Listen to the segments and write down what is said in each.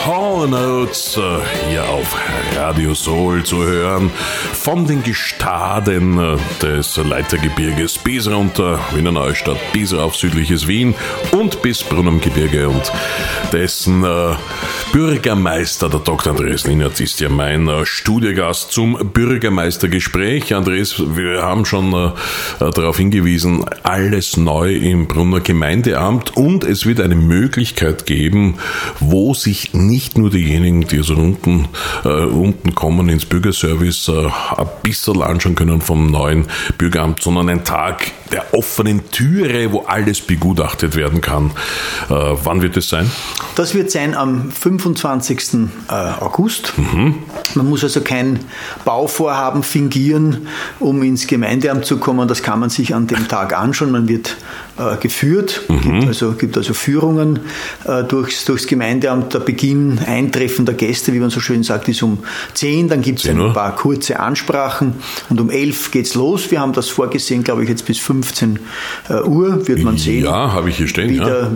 Hall & Oates hier auf Radio Soul zu hören, von den Gestaden des Leitergebirges bis runter Wiener Neustadt, bis auf südliches Wien und bis Brunnengebirge, und dessen Bürgermeister, der Dr. Andreas Lienert, ist ja mein Studiogast zum Bürgermeistergespräch. Andreas, wir haben schon darauf hingewiesen, alles neu im Brunner Gemeindeamt, und es wird eine Möglichkeit geben, wo sich nicht nur diejenigen, die also unten kommen ins Bürgerservice, ein bisschen anschauen können vom neuen Bürgeramt, sondern ein Tag der offenen Türe, wo alles begutachtet werden kann. Wann wird es sein? Das wird sein am 25. August. Man muss also kein Bauvorhaben fingieren, um ins Gemeindeamt zu kommen. Das kann man sich an dem Tag anschauen. Man wird geführt, gibt also Führungen durchs Gemeindeamt. Der Beginn, Eintreffen der Gäste, wie man so schön sagt, ist um 10. Dann gibt es ein paar kurze Ansprachen und um 11 geht's los. Wir haben das vorgesehen, glaube ich, jetzt bis 15 Uhr, wird man sehen. Ja, habe ich hier stehen.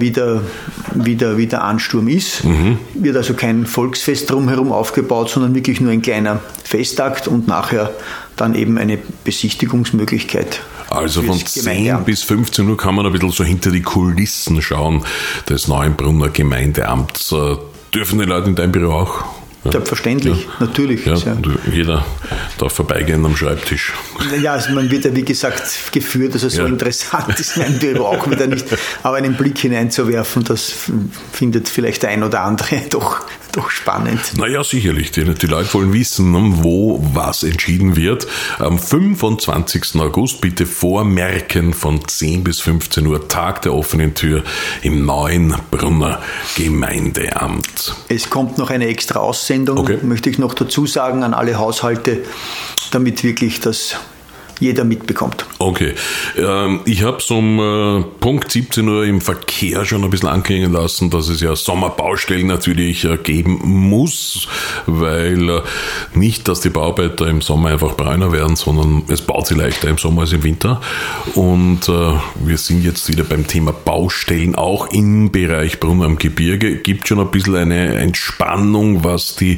Wie der Ansturm ist. Wird also kein Volksfest drumherum aufgebaut, sondern wirklich nur ein kleiner Festakt und nachher dann eben eine Besichtigungsmöglichkeit. Also von 10 bis 15 Uhr kann man ein bisschen so hinter die Kulissen schauen des neuen Brunner Gemeindeamts. Dürfen die Leute in deinem Büro auch? Ja. Selbstverständlich, natürlich. Ja, jeder darf vorbeigehen am Schreibtisch. Ja, also man wird ja wie gesagt geführt, also so interessant ist mein Büro auch wieder nicht, aber einen Blick hineinzuwerfen, das findet vielleicht der ein oder andere doch spannend. Naja, sicherlich. Die Leute wollen wissen, wo was entschieden wird. Am 25. August bitte vormerken, von 10 bis 15 Uhr, Tag der offenen Tür im neuen Brunner Gemeindeamt. Es kommt noch eine extra Aussendung, möchte ich noch dazu sagen, an alle Haushalte, damit wirklich das jeder mitbekommt. Okay. Ich habe es um Punkt 17 Uhr im Verkehr schon ein bisschen anklingen lassen, dass es ja Sommerbaustellen natürlich geben muss, weil nicht, dass die Bauarbeiter im Sommer einfach bräuner werden, sondern es baut sie leichter im Sommer als im Winter. Und wir sind jetzt wieder beim Thema Baustellen, auch im Bereich Brunner am Gebirge. Gibt schon ein bisschen eine Entspannung, was die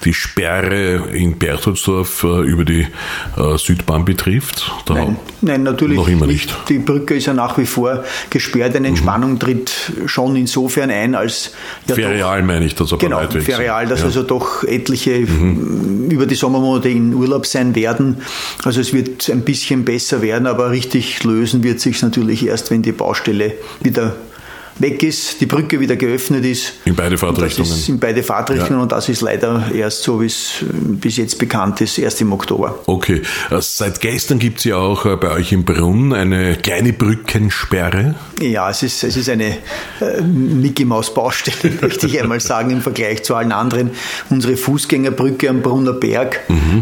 Sperre in Berchtoldsdorf über die Südbahn betrifft? Nein, natürlich noch immer nicht. Die Brücke ist ja nach wie vor gesperrt. Eine Entspannung tritt schon insofern ein, als... Ja, ferial meine ich das aber genau, weit weg. Ferial, dass also doch etliche über die Sommermonate in Urlaub sein werden. Also es wird ein bisschen besser werden, aber richtig lösen wird sich natürlich erst, wenn die Baustelle wieder weg ist, die Brücke wieder geöffnet ist. In beide Fahrtrichtungen. In beide Fahrtrichtungen, und das ist leider erst, so wie es bis jetzt bekannt ist, erst im Oktober. Okay. Seit gestern gibt es ja auch bei euch im Brunn eine kleine Brückensperre. Ja, es ist eine Mickey-Maus-Baustelle, möchte ich einmal sagen, im Vergleich zu allen anderen. Unsere Fußgängerbrücke am Brunner Berg,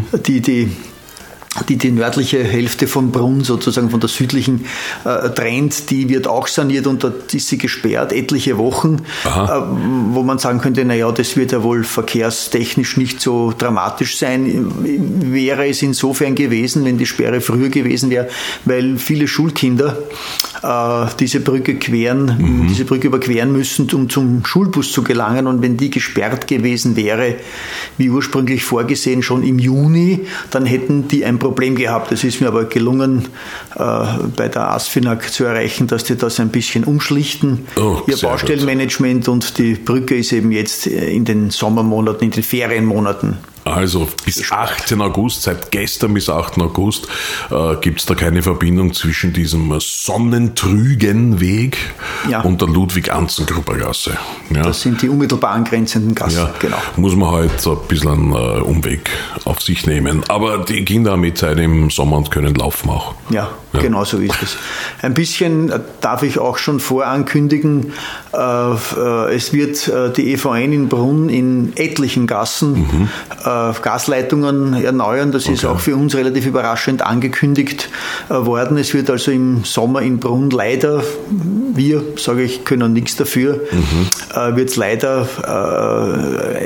die nördliche Hälfte von Brunn, sozusagen von der südlichen, trennt, die wird auch saniert, und dort ist sie gesperrt, etliche Wochen, wo man sagen könnte, naja, das wird ja wohl verkehrstechnisch nicht so dramatisch sein. Wäre es insofern gewesen, wenn die Sperre früher gewesen wäre, weil viele Schulkinder diese Brücke überqueren müssen, um zum Schulbus zu gelangen, und wenn die gesperrt gewesen wäre, wie ursprünglich vorgesehen, schon im Juni, dann hätten die ein Problem gehabt. Es ist mir aber gelungen, bei der ASFINAG zu erreichen, dass die das ein bisschen umschlichten, ihr Baustellenmanagement, und die Brücke ist eben jetzt in den Sommermonaten, in den Ferienmonaten. Also bis 18. August, seit gestern bis 8. August, gibt es da keine Verbindung zwischen diesem Sonnentrügenweg und der Ludwig-Anzengrupper-Gasse. Ja. Das sind die unmittelbar angrenzenden Gassen, genau. Muss man halt ein bisschen einen Umweg auf sich nehmen. Aber die Kinder haben Zeit im Sommer und können laufen auch. Ja, genau so ist es. Ein bisschen darf ich auch schon vorankündigen, es wird die EVN in Brunn in etlichen Gassen Gasleitungen erneuern. Das ist auch für uns relativ überraschend angekündigt worden. Es wird also im Sommer in Brunn leider, wir, sage ich, können nichts dafür, wird es leider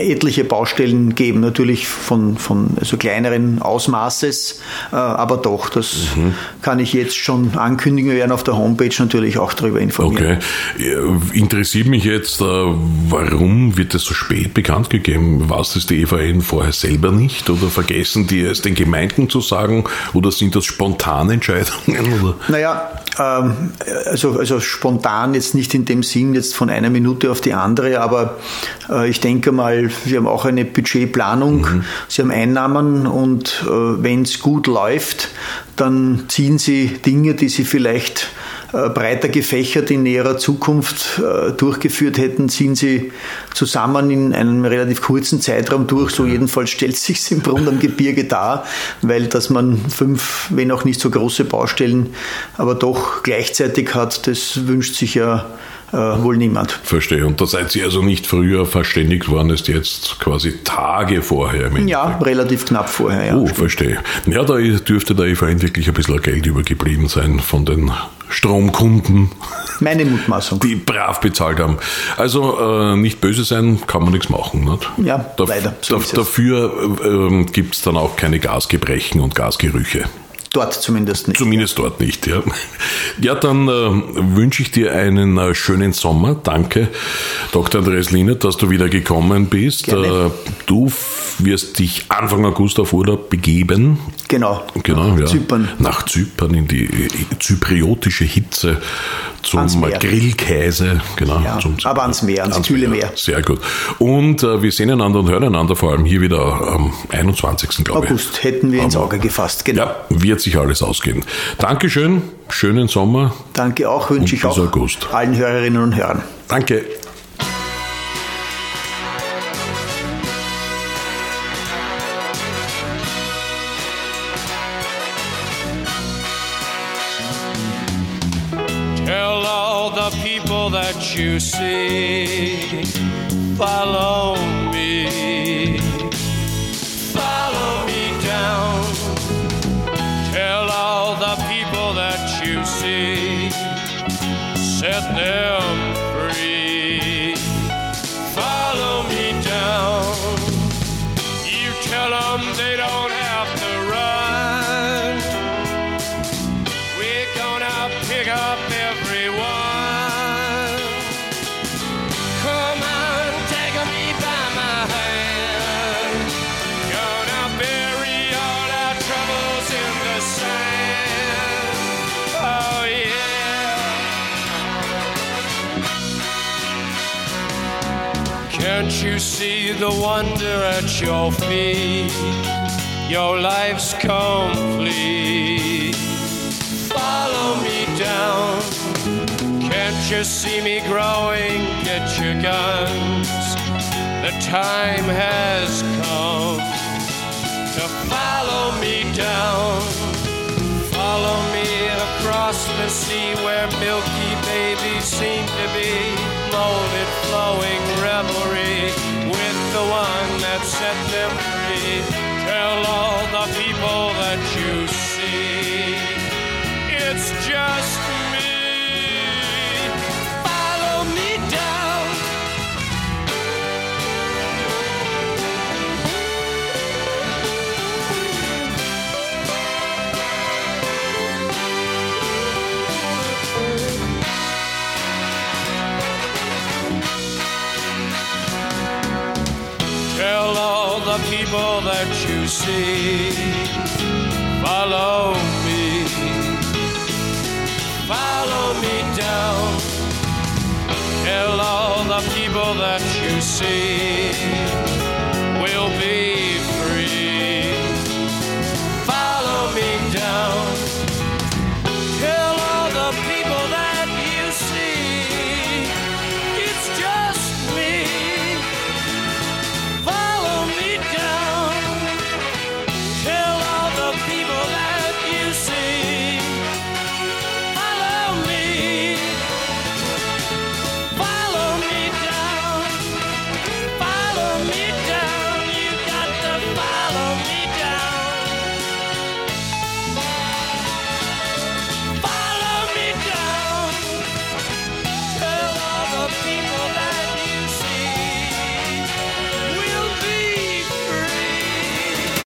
etliche Baustellen geben, natürlich von also kleineren Ausmaßes, aber doch, das kann ich jetzt schon ankündigen. Wir werden auf der Homepage natürlich auch darüber informieren. Okay. Interessiert mich jetzt, warum wird das so spät bekannt gegeben? Was ist die EVN vorher selber nicht? Oder vergessen die es den Gemeinden zu sagen? Oder sind das spontane Entscheidungen? Oder? Naja, also spontan jetzt nicht in dem Sinn, jetzt von einer Minute auf die andere, aber ich denke mal, Sie haben auch eine Budgetplanung, Sie haben Einnahmen und wenn es gut läuft, dann ziehen Sie Dinge, die Sie vielleicht breiter gefächert in näherer Zukunft durchgeführt hätten, ziehen Sie zusammen in einem relativ kurzen Zeitraum durch. So jedenfalls stellt es sich im Brunn am Gebirge dar, weil dass man 5, wenn auch nicht so große Baustellen, aber doch gleichzeitig hat, das wünscht sich ja wohl niemand. Verstehe. Und da seid Sie also nicht früher verständigt worden, ist jetzt quasi Tage vorher? Ja, relativ knapp vorher. Ja. Oh, verstehe. Ja, da dürfte der EVN wirklich ein bisschen Geld übergeblieben sein von den Stromkunden. Meine Mutmaßung. Die brav bezahlt haben. Also nicht böse sein, kann man nichts machen. Nicht? Ja, leider. So dafür gibt es dann auch keine Gasgebrechen und Gasgerüche. Dort zumindest nicht. Zumindest dort nicht, ja. Ja, dann wünsche ich dir einen schönen Sommer. Danke, Dr. Andreas Lienert, dass du wieder gekommen bist. Du wirst dich Anfang August auf Urlaub begeben. Genau, ja. Zypern. Nach Zypern in die zypriotische Hitze zum Grillkäse. Genau, ja, aber ans Meer, ans kühle Meer. Sehr gut. Und wir sehen einander und hören einander vor allem hier wieder am 21. glaube ich. August hätten wir ins Auge gefasst, genau. Ja, wird sich alles ausgehen. Dankeschön, schönen Sommer. Danke auch, wünsche ich auch August. Allen Hörerinnen und Hörern. Danke. Tell all the people that you see, follow me. Follow me down. Tell all the people that you see, set them free. Follow me down. You tell them they don't have to run. We're gonna pick up everyone. Come on, take me by my hand. Gonna bury all our troubles in the sand. Oh yeah. Can't you see the wonder at your feet? Your life's complete. Follow me down. Can't you see me growing? Get your guns. The time has come to follow me down. Follow me across the sea where milky babies seem to be. Molded, flowing revelry with the one that set them free. Tell all the people that you see, it's just me. Follow me down. Tell all the people that you see, follow me. Follow me down. Tell all the people that you see,